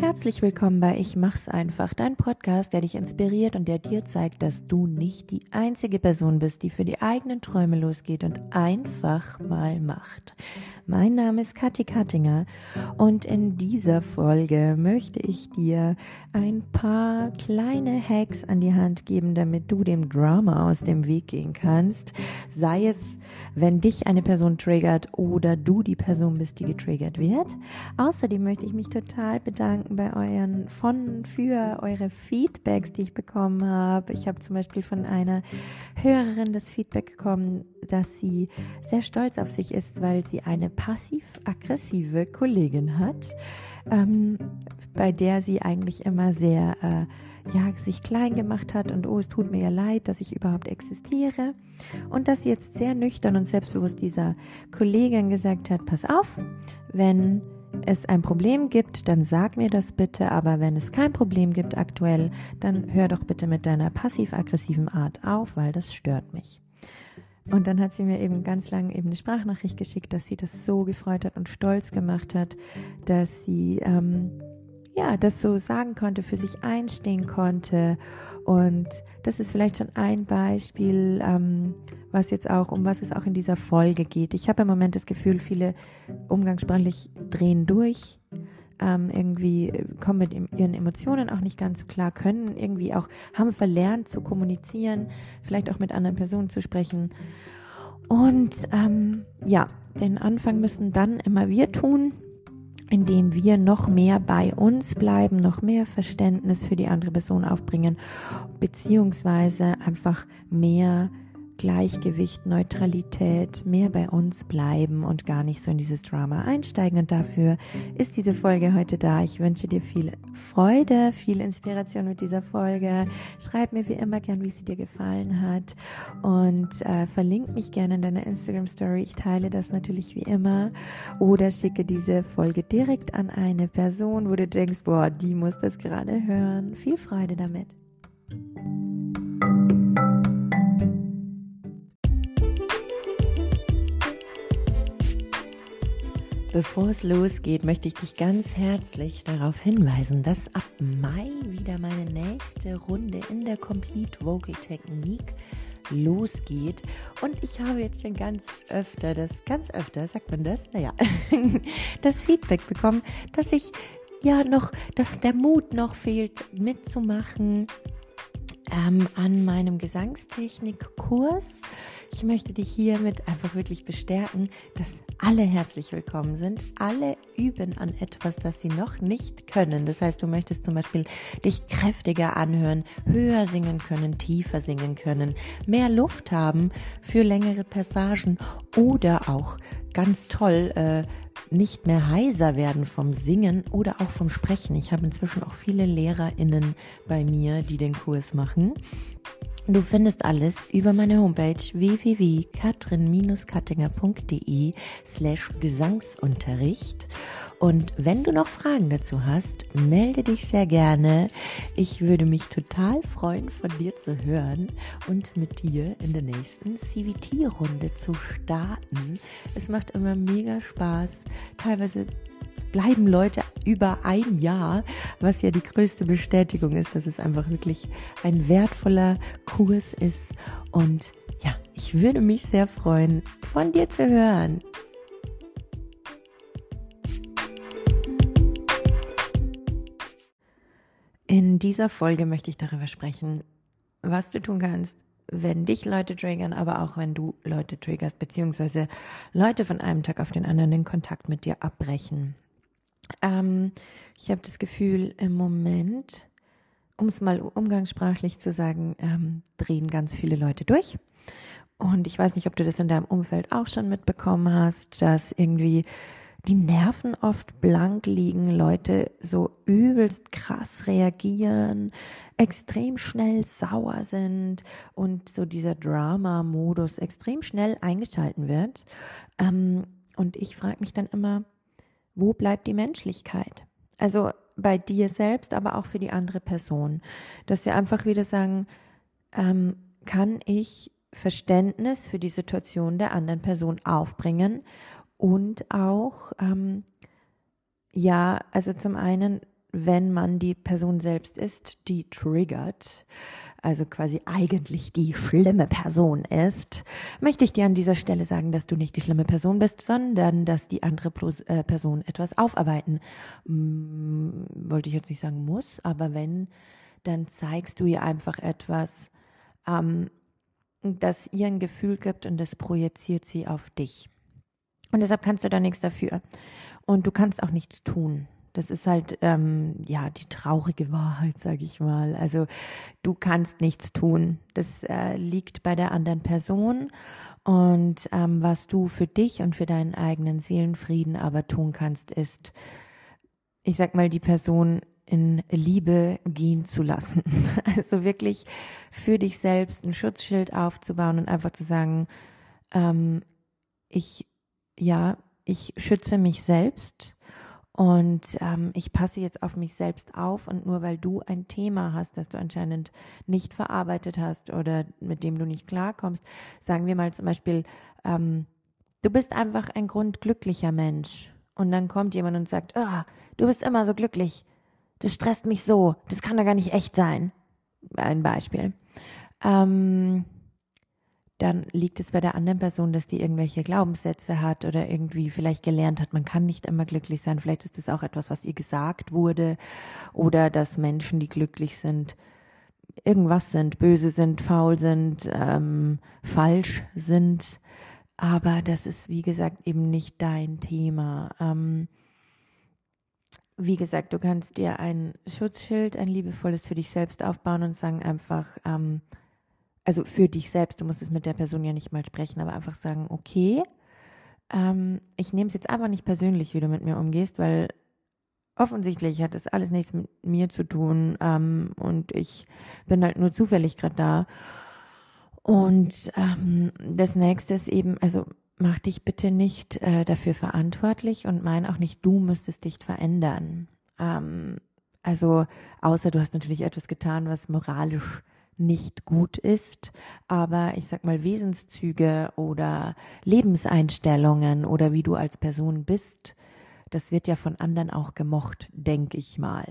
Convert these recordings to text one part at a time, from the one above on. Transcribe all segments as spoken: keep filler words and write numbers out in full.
Herzlich willkommen bei Ich mach's einfach, dein Podcast, der dich inspiriert und der dir zeigt, dass du nicht die einzige Person bist, die für die eigenen Träume losgeht und einfach mal macht. Mein Name ist Kathi Kattinger und in dieser Folge möchte ich dir ein paar kleine Hacks an die Hand geben, damit du dem Drama aus dem Weg gehen kannst, sei es, wenn dich eine Person triggert oder du die Person bist, die getriggert wird. Außerdem möchte ich mich total bedanken bei euren, von, für eure Feedbacks, die ich bekommen habe. Ich habe zum Beispiel von einer Hörerin das Feedback bekommen, dass sie sehr stolz auf sich ist, weil sie eine passiv-aggressive Kollegin hat, ähm, bei der sie eigentlich immer sehr, äh, ja, sich klein gemacht hat und oh, es tut mir ja leid, dass ich überhaupt existiere. Und dass sie jetzt sehr nüchtern und selbstbewusst dieser Kollegin gesagt hat, pass auf, wenn es ein Problem gibt, dann sag mir das bitte, aber wenn es kein Problem gibt aktuell, dann hör doch bitte mit deiner passiv-aggressiven Art auf, weil das stört mich. Und dann hat sie mir eben ganz lange eben eine Sprachnachricht geschickt, dass sie das so gefreut hat und stolz gemacht hat, dass sie ähm, ja das so sagen konnte, für sich einstehen konnte. Und das ist vielleicht schon ein Beispiel, ähm, was jetzt auch, um was es auch in dieser Folge geht. Ich habe im Moment das Gefühl, viele umgangssprachlich drehen durch, ähm, irgendwie kommen mit ihren Emotionen auch nicht ganz so klar, können irgendwie auch, haben verlernt zu kommunizieren, vielleicht auch mit anderen Personen zu sprechen. Und ähm, ja, den Anfang müssen dann immer wir tun, indem wir noch mehr bei uns bleiben, noch mehr Verständnis für die andere Person aufbringen, beziehungsweise einfach mehr Gleichgewicht, Neutralität, mehr bei uns bleiben und gar nicht so in dieses Drama einsteigen. Und dafür ist diese Folge heute da. Ich wünsche dir viel Freude, viel Inspiration mit dieser Folge. Schreib mir wie immer gern, wie sie dir gefallen hat und äh, verlink mich gerne in deiner Instagram-Story. Ich teile das natürlich wie immer oder schicke diese Folge direkt an eine Person, wo du denkst, boah, die muss das gerade hören. Viel Freude damit. Bevor es losgeht, möchte ich dich ganz herzlich darauf hinweisen, dass ab Mai wieder meine nächste Runde in der Complete Vocal Technique losgeht. Und ich habe jetzt schon ganz öfter, das ganz öfter, sagt man das? Naja, das Feedback bekommen, dass ich ja noch, dass der Mut noch fehlt, mitzumachen ähm, an meinem Gesangstechnikkurs. Ich möchte dich hiermit einfach wirklich bestärken, dass alle herzlich willkommen sind. Alle üben an etwas, das sie noch nicht können. Das heißt, du möchtest zum Beispiel dich kräftiger anhören, höher singen können, tiefer singen können, mehr Luft haben für längere Passagen oder auch ganz toll, äh, nicht mehr heiser werden vom Singen oder auch vom Sprechen. Ich habe inzwischen auch viele LehrerInnen bei mir, die den Kurs machen. Du findest alles über meine Homepage w w w punkt katrin kattinger punkt d e slash Gesangsunterricht. Und wenn du noch Fragen dazu hast, melde dich sehr gerne. Ich würde mich total freuen, von dir zu hören und mit dir in der nächsten C V T-Runde zu starten. Es macht immer mega Spaß. Teilweise bleiben Leute über ein Jahr, was ja die größte Bestätigung ist, dass es einfach wirklich ein wertvoller Kurs ist. Und ja, ich würde mich sehr freuen, von dir zu hören. In dieser Folge möchte ich darüber sprechen, was du tun kannst, wenn dich Leute triggern, aber auch wenn du Leute triggerst, beziehungsweise Leute von einem Tag auf den anderen den Kontakt mit dir abbrechen. Ähm, ich habe das Gefühl, im Moment, um es mal umgangssprachlich zu sagen, ähm, drehen ganz viele Leute durch. Und ich weiß nicht, ob du das in deinem Umfeld auch schon mitbekommen hast, dass irgendwie die Nerven oft blank liegen, Leute so übelst krass reagieren, extrem schnell sauer sind und so dieser Drama-Modus extrem schnell eingeschalten wird. Ähm, und ich frage mich dann immer, wo bleibt die Menschlichkeit? Also bei dir selbst, aber auch für die andere Person. Dass wir einfach wieder sagen, ähm, kann ich Verständnis für die Situation der anderen Person aufbringen und auch, ähm, ja, also zum einen wenn man die Person selbst ist, die triggert, also quasi eigentlich die schlimme Person ist, möchte ich dir an dieser Stelle sagen, dass du nicht die schlimme Person bist, sondern dass die andere Person etwas aufarbeiten, hm, wollte ich jetzt nicht sagen muss, aber wenn, dann zeigst du ihr einfach etwas, ähm, das ihr ein Gefühl gibt und das projiziert sie auf dich. Und deshalb kannst du da nichts dafür. Und du kannst auch nichts tun. Das ist halt, ähm, ja, die traurige Wahrheit, sage ich mal. Also du kannst nichts tun. Das äh, liegt bei der anderen Person. Und ähm, was du für dich und für deinen eigenen Seelenfrieden aber tun kannst, ist, ich sag mal, die Person in Liebe gehen zu lassen. Also wirklich für dich selbst ein Schutzschild aufzubauen und einfach zu sagen, ähm, ich, ja, ich schütze mich selbst. Und ähm, ich passe jetzt auf mich selbst auf und nur weil du ein Thema hast, das du anscheinend nicht verarbeitet hast oder mit dem du nicht klarkommst, sagen wir mal zum Beispiel, ähm, du bist einfach ein grundglücklicher Mensch und dann kommt jemand und sagt, ah, du bist immer so glücklich, das stresst mich so, das kann doch gar nicht echt sein. Ein Beispiel. Ähm, dann liegt es bei der anderen Person, dass die irgendwelche Glaubenssätze hat oder irgendwie vielleicht gelernt hat, man kann nicht immer glücklich sein. Vielleicht ist das auch etwas, was ihr gesagt wurde oder dass Menschen, die glücklich sind, irgendwas sind, böse sind, faul sind, ähm, falsch sind. Aber das ist, wie gesagt, eben nicht dein Thema. Ähm, wie gesagt, du kannst dir ein Schutzschild, ein liebevolles für dich selbst aufbauen und sagen einfach, ähm, also für dich selbst, du musst es mit der Person ja nicht mal sprechen, aber einfach sagen, okay, ähm, ich nehme es jetzt einfach nicht persönlich, wie du mit mir umgehst, weil offensichtlich hat das alles nichts mit mir zu tun ähm, und ich bin halt nur zufällig gerade da. Und ähm, das nächste ist eben, also mach dich bitte nicht äh, dafür verantwortlich und mein auch nicht, du müsstest dich verändern. Ähm, also außer du hast natürlich etwas getan, was moralisch nicht gut ist, aber ich sag mal Wesenszüge oder Lebenseinstellungen oder wie du als Person bist, das wird ja von anderen auch gemocht, denke ich mal.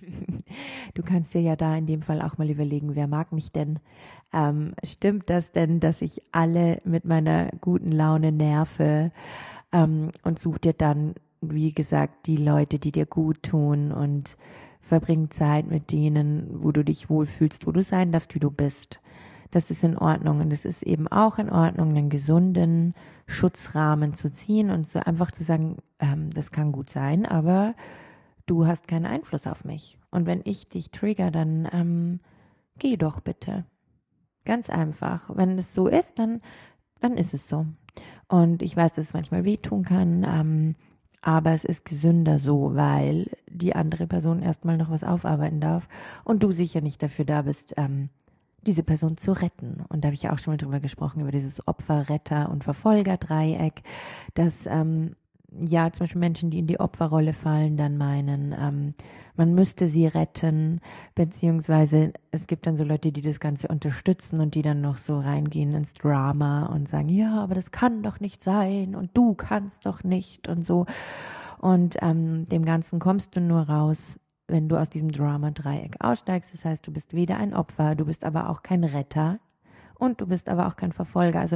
Du kannst dir ja da in dem Fall auch mal überlegen, wer mag mich denn? Ähm, stimmt das denn, dass ich alle mit meiner guten Laune nerve? Ähm, und such dir dann, wie gesagt, die Leute, die dir gut tun und verbring Zeit mit denen, wo du dich wohlfühlst, wo du sein darfst, wie du bist. Das ist in Ordnung und es ist eben auch in Ordnung, einen gesunden Schutzrahmen zu ziehen und so einfach zu sagen, ähm, das kann gut sein, aber du hast keinen Einfluss auf mich. Und wenn ich dich trigger, dann ähm, geh doch bitte. Ganz einfach. Wenn es so ist, dann, dann ist es so. Und ich weiß, dass es manchmal wehtun kann, ähm, aber es ist gesünder so, weil die andere Person erstmal noch was aufarbeiten darf und du sicher nicht dafür da bist, ähm, diese Person zu retten. Und da habe ich ja auch schon mal drüber gesprochen, über dieses Opfer-, Retter- und Verfolger-Dreieck, dass ähm, ja zum Beispiel Menschen, die in die Opferrolle fallen, dann meinen, ähm, man müsste sie retten, beziehungsweise es gibt dann so Leute, die das Ganze unterstützen und die dann noch so reingehen ins Drama und sagen, ja, aber das kann doch nicht sein und du kannst doch nicht und so. Und ähm, dem Ganzen kommst du nur raus, wenn du aus diesem Drama-Dreieck aussteigst. Das heißt, du bist weder ein Opfer, du bist aber auch kein Retter und du bist aber auch kein Verfolger. Also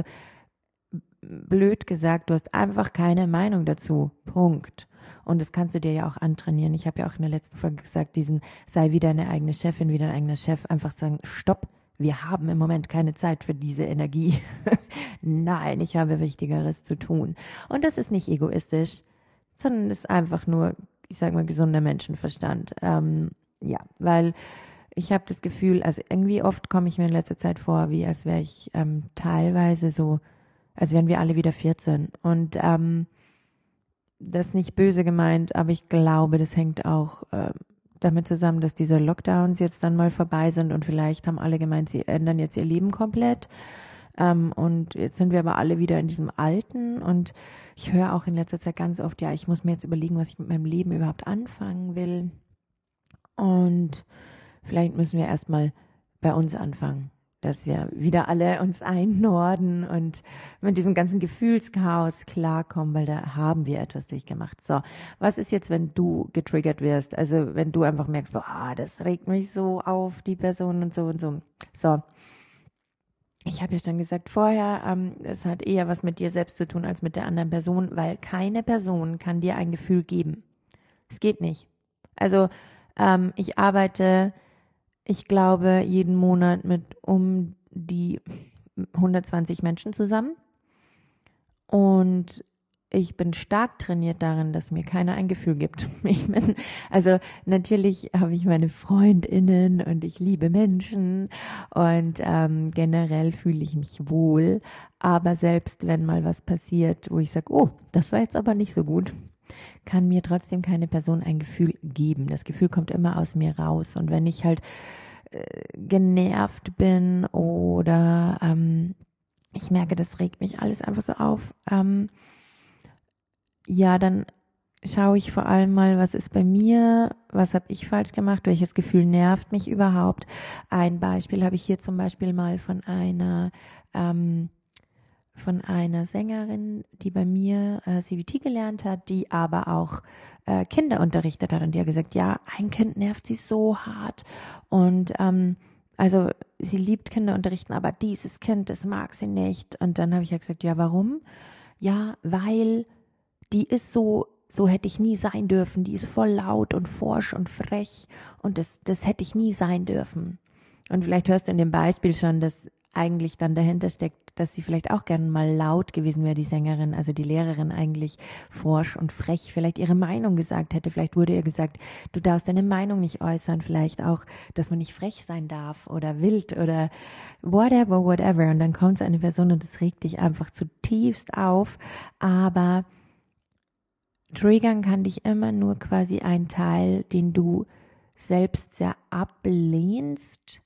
blöd gesagt, du hast einfach keine Meinung dazu. Punkt. Und das kannst du dir ja auch antrainieren. Ich habe ja auch in der letzten Folge gesagt, diesen sei wieder eine eigene Chefin, wieder ein eigener Chef, einfach sagen, stopp, wir haben im Moment keine Zeit für diese Energie. Nein, ich habe Wichtigeres zu tun. Und das ist nicht egoistisch, sondern ist einfach nur, ich sage mal, gesunder Menschenverstand. Ähm, ja, weil ich habe das Gefühl, also irgendwie oft komme ich mir in letzter Zeit vor, wie als wäre ich ähm, teilweise so, als wären wir alle wieder vierzehn. Und ähm, das ist nicht böse gemeint, aber ich glaube, das hängt auch äh, damit zusammen, dass diese Lockdowns jetzt dann mal vorbei sind und vielleicht haben alle gemeint, sie ändern jetzt ihr Leben komplett. Ähm, und jetzt sind wir aber alle wieder in diesem Alten und ich höre auch in letzter Zeit ganz oft, ja, ich muss mir jetzt überlegen, was ich mit meinem Leben überhaupt anfangen will. Und vielleicht müssen wir erstmal bei uns anfangen. dass wir wieder alle uns einnorden und mit diesem ganzen Gefühlschaos klarkommen, weil da haben wir etwas durchgemacht. So, was ist jetzt, wenn du getriggert wirst? Also wenn du einfach merkst, boah, das regt mich so auf, die Person und so und so. So, ich habe ja schon gesagt vorher, ähm, es hat eher was mit dir selbst zu tun als mit der anderen Person, weil keine Person kann dir ein Gefühl geben. Es geht nicht. Also ähm, ich arbeite, ich glaube, jeden Monat mit um die hundertzwanzig Menschen zusammen und ich bin stark trainiert darin, dass mir keiner ein Gefühl gibt. Ich bin, also natürlich habe ich meine FreundInnen und ich liebe Menschen und ähm, generell fühle ich mich wohl, aber selbst wenn mal was passiert, wo ich sage, oh, das war jetzt aber nicht so gut, kann mir trotzdem keine Person ein Gefühl geben. Das Gefühl kommt immer aus mir raus und wenn ich halt äh, genervt bin oder ähm, ich merke, das regt mich alles einfach so auf, ähm, ja, dann schaue ich vor allem mal, was ist bei mir, was habe ich falsch gemacht, welches Gefühl nervt mich überhaupt. Ein Beispiel habe ich hier zum Beispiel mal von einer ähm, von einer Sängerin, die bei mir äh, C V T gelernt hat, die aber auch äh, Kinder unterrichtet hat und die hat gesagt, ja, ein Kind nervt sie so hart und ähm, also sie liebt Kinder unterrichten, aber dieses Kind, das mag sie nicht. Und dann habe ich ja gesagt, ja, warum? Ja, weil die ist so, so hätte ich nie sein dürfen. Die ist voll laut und forsch und frech und das, das hätte ich nie sein dürfen. Und vielleicht hörst du in dem Beispiel schon, dass eigentlich dann dahinter steckt, dass sie vielleicht auch gerne mal laut gewesen wäre, die Sängerin, also die Lehrerin eigentlich forsch und frech, vielleicht ihre Meinung gesagt hätte. Vielleicht wurde ihr gesagt, du darfst deine Meinung nicht äußern, vielleicht auch, dass man nicht frech sein darf oder wild oder whatever, whatever. Und dann kommt so eine Person und das regt dich einfach zutiefst auf, aber triggern kann dich immer nur quasi ein Teil, den du selbst sehr ablehnst,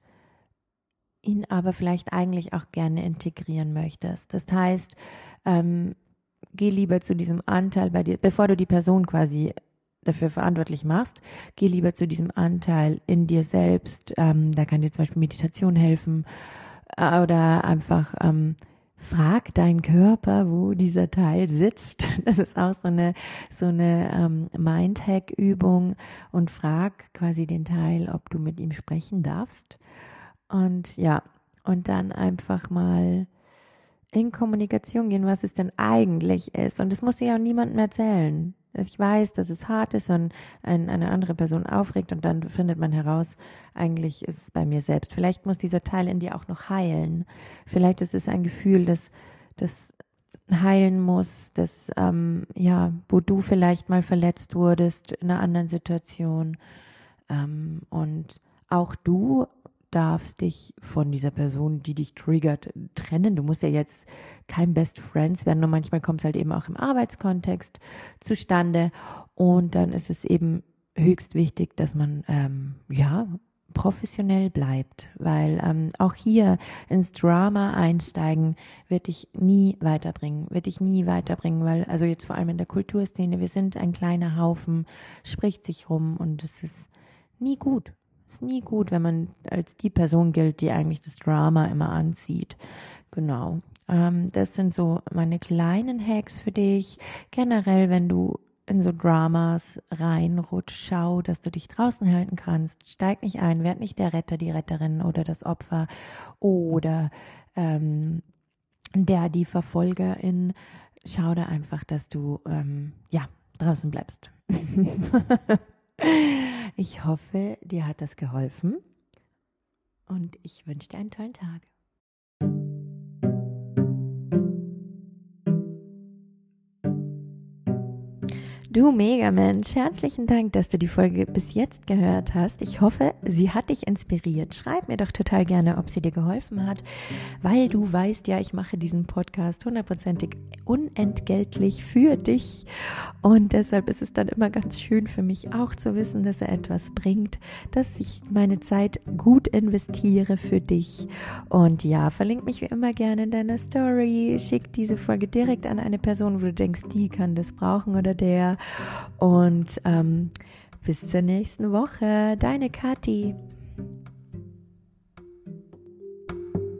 ihn aber vielleicht eigentlich auch gerne integrieren möchtest. Das heißt, ähm, geh lieber zu diesem Anteil bei dir, bevor du die Person quasi dafür verantwortlich machst, geh lieber zu diesem Anteil in dir selbst. Ähm, da kann dir zum Beispiel Meditation helfen äh, oder einfach ähm, frag deinen Körper, wo dieser Teil sitzt. Das ist auch so eine so eine ähm, Mindhack-Übung und frag quasi den Teil, ob du mit ihm sprechen darfst. Und ja, und dann einfach mal in Kommunikation gehen, was es denn eigentlich ist. Und das musst du ja auch niemandem erzählen. Ich weiß, dass es hart ist und ein, eine andere Person aufregt und dann findet man heraus, eigentlich ist es bei mir selbst. Vielleicht muss dieser Teil in dir auch noch heilen. Vielleicht ist es ein Gefühl, das, das heilen muss, das, ähm, ja, wo du vielleicht mal verletzt wurdest in einer anderen Situation. Ähm, und auch du darfst dich von dieser Person, die dich triggert, trennen. Du musst ja jetzt kein Best Friends werden, nur manchmal kommt es halt eben auch im Arbeitskontext zustande und dann ist es eben höchst wichtig, dass man ähm, ja professionell bleibt, weil ähm, auch hier ins Drama einsteigen wird dich nie weiterbringen, wird dich nie weiterbringen, weil also jetzt vor allem in der Kulturszene, wir sind ein kleiner Haufen, spricht sich rum und es ist nie gut. Ist nie gut, wenn man als die Person gilt, die eigentlich das Drama immer anzieht. Genau. Ähm, das sind so meine kleinen Hacks für dich. Generell, wenn du in so Dramas reinrutscht, schau, dass du dich draußen halten kannst. Steig nicht ein, werd nicht der Retter, die Retterin oder das Opfer oder ähm, der, die Verfolgerin. Schau da einfach, dass du ähm, ja draußen bleibst. Ich hoffe, dir hat das geholfen und ich wünsche dir einen tollen Tag. Du Megamensch, herzlichen Dank, dass du die Folge bis jetzt gehört hast. Ich hoffe, sie hat dich inspiriert. Schreib mir doch total gerne, ob sie dir geholfen hat, weil du weißt ja, ich mache diesen Podcast hundertprozentig unentgeltlich für dich und deshalb ist es dann immer ganz schön für mich auch zu wissen, dass er etwas bringt, dass ich meine Zeit gut investiere für dich und ja, verlink mich wie immer gerne in deiner Story, schick diese Folge direkt an eine Person, wo du denkst, die kann das brauchen oder der. Und ähm, bis zur nächsten Woche. Deine Kathi.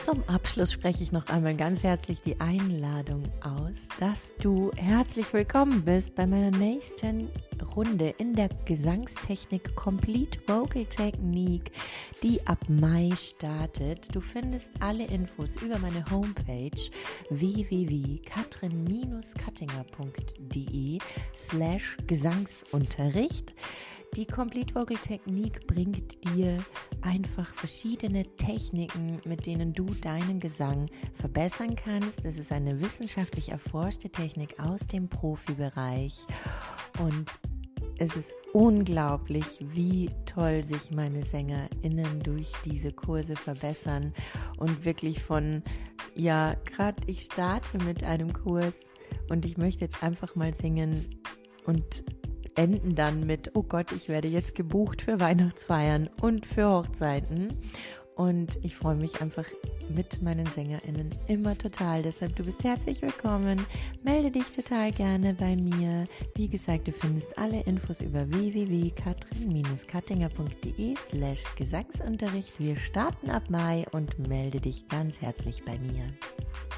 Zum Abschluss spreche ich noch einmal ganz herzlich die Einladung aus, dass du herzlich willkommen bist bei meiner nächsten Runde in der Gesangstechnik Complete Vocal Technique, die ab Mai startet. Du findest alle Infos über meine Homepage w w w punkt katrin kattinger punkt de slash Gesangsunterricht. Die Complete Vocal Technique bringt dir einfach verschiedene Techniken, mit denen du deinen Gesang verbessern kannst. Das ist eine wissenschaftlich erforschte Technik aus dem Profibereich und es ist unglaublich, wie toll sich meine SängerInnen durch diese Kurse verbessern und wirklich von, ja, gerade ich starte mit einem Kurs und ich möchte jetzt einfach mal singen und enden dann mit, oh Gott, ich werde jetzt gebucht für Weihnachtsfeiern und für Hochzeiten. Und ich freue mich einfach mit meinen SängerInnen immer total. Deshalb, du bist herzlich willkommen. Melde dich total gerne bei mir. Wie gesagt, du findest alle Infos über w w w punkt katrin kattinger punkt de slash Gesangsunterricht. Wir starten ab Mai und melde dich ganz herzlich bei mir.